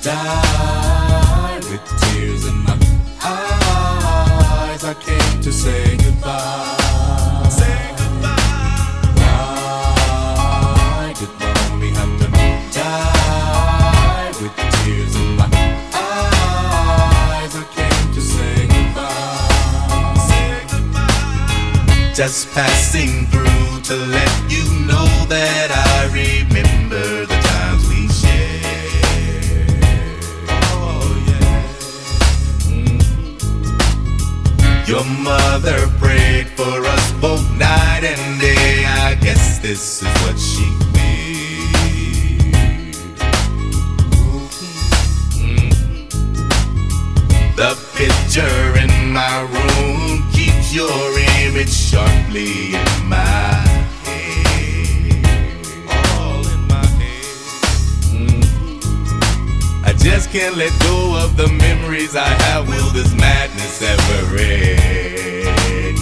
died with tears in my eyes. I came to say goodbye. Say goodbye. Why did mommy have to die with tears in my eyes? I came to say goodbye. Say goodbye. Just passing through to let you know that I remember the times we shared. Oh yeah. Your mother prayed for us both night and day. I guess this is what she feared. The picture in my room keeps your image sharply in my head. All in my head. I just can't let go of the memories I have. Will this madness ever end?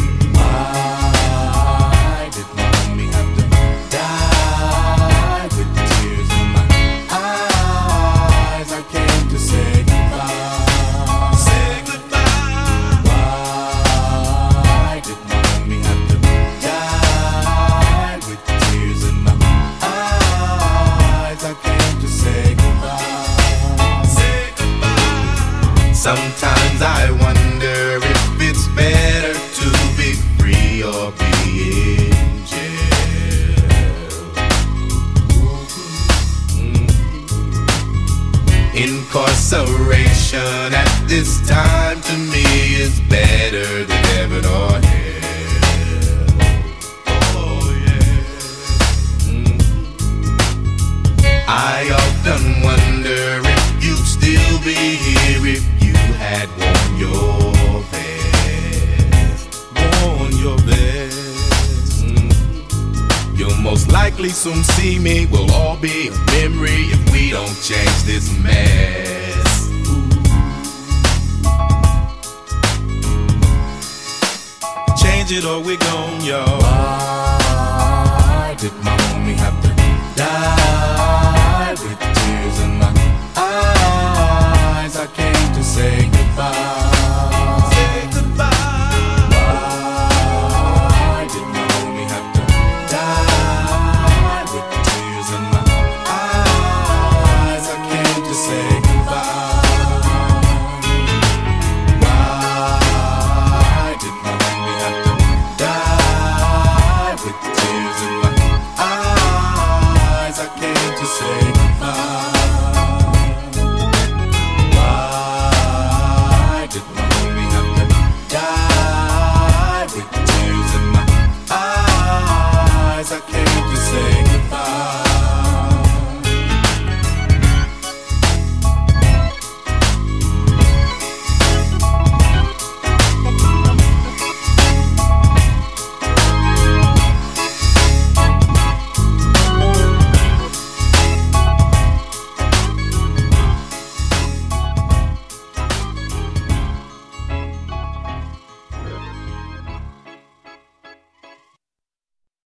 Why did mommy have to die with tears in my eyes? I came to say goodbye. Say goodbye. Why did mommy have to die with tears in my eyes? I came to say goodbye. Say goodbye. Sometimes I wonder if it's better to be free or be in jail. Incarceration at this time to me is better than heaven or hell. Oh yeah. I often wonder if you'd still be here if you had worn your vest. Worn your vest. You'll most likely soon see me. We'll all be a memory if we don't change this mess. Change it or we're gone, y'all. Why did mommy have